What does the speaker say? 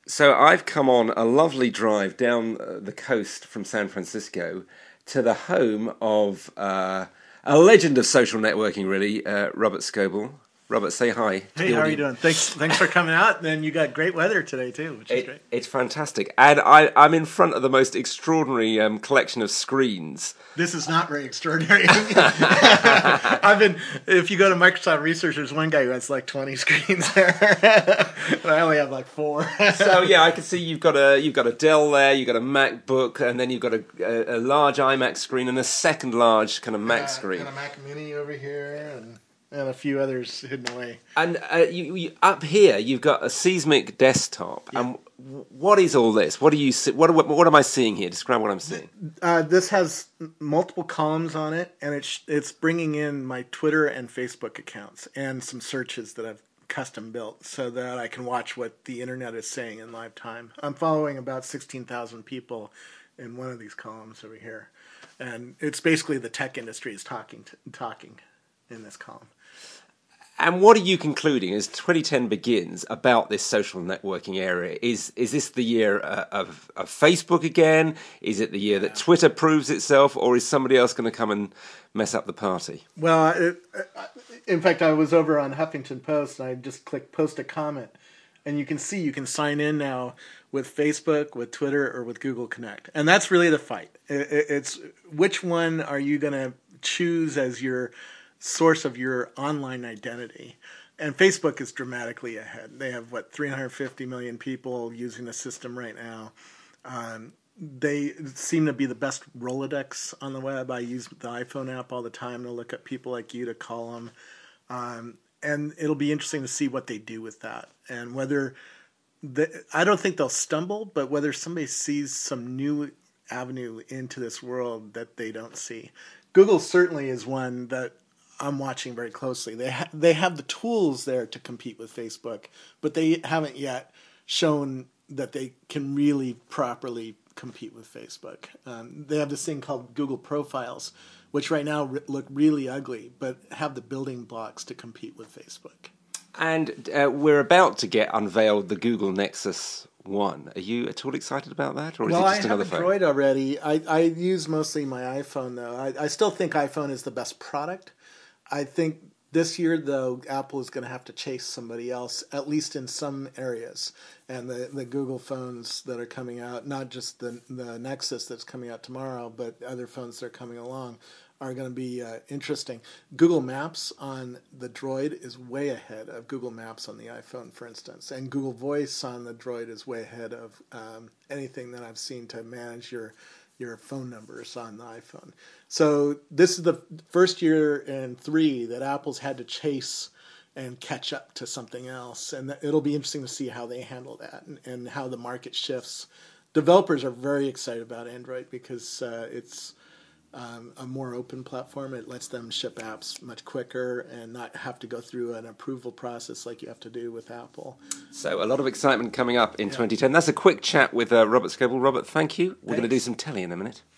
So I've come on a lovely drive down the coast from San Francisco to the home of a legend of social networking, really, Robert Scoble. Robert, say hi. Hey, how are you doing? Thanks for coming out. And you got great weather today too, which is great. It's fantastic, and I'm in front of the most extraordinary collection of screens. This is not very extraordinary. If you go to Microsoft Research, there's one guy who has like 20 screens there, and I only have like 4. So yeah, I can see you've got a Dell there, you've got a MacBook, and then you've got a large iMac screen and a second large kind of Mac screen, and a Mac Mini over here, and a few others hidden away. And you up here, you've got a Seismic desktop. Yeah. And what is all this? What do you see? What am I seeing here? Describe what I'm seeing. This has multiple columns on it, and it's bringing in my Twitter and Facebook accounts and some searches that I've custom built so that I can watch what the internet is saying in live time. I'm following about 16,000 people in one of these columns over here, and it's basically the tech industry is talking in this column. And what are you concluding as 2010 begins about this social networking area? Is this the year of Facebook again? Is it the year that Twitter proves itself, or is somebody else going to come and mess up the party? Well, in fact, I was over on Huffington Post, and I just clicked post a comment, and you can see you can sign in now with Facebook, with Twitter, or with Google Connect. And that's really the fight. It's which one are you going to choose as your source of your online identity. And Facebook is dramatically ahead. They have 350 million people using the system right now. They seem to be the best Rolodex on the web. I use the iPhone app all the time to look at people like you to call them. And it'll be interesting to see what they do with that, and whether I don't think they'll stumble, but whether somebody sees some new avenue into this world that they don't see. Google certainly is one that I'm watching very closely. They have the tools there to compete with Facebook, but they haven't yet shown that they can really properly compete with Facebook. They have this thing called Google Profiles, which right now look really ugly, but have the building blocks to compete with Facebook. And we're about to get unveiled the Google Nexus One. Are you at all excited about that, or is it just another phone? Well, I have Android already. I use mostly my iPhone, though. I still think iPhone is the best product. I think this year, though, Apple is going to have to chase somebody else, at least in some areas. And the Google phones that are coming out, not just the Nexus that's coming out tomorrow, but other phones that are coming along, are going to be interesting. Google Maps on the Droid is way ahead of Google Maps on the iPhone, for instance. And Google Voice on the Droid is way ahead of anything that I've seen to manage your phone numbers on the iPhone. So this is the first year in 3 that Apple's had to chase and catch up to something else. And it'll be interesting to see how they handle that and how the market shifts. Developers are very excited about Android because it's a more open platform. It lets them ship apps much quicker and not have to go through an approval process like you have to do with Apple. So a lot of excitement coming up in 2010. That's a quick chat with Robert Scoble. Robert, thank you. We're going to do some telly in a minute.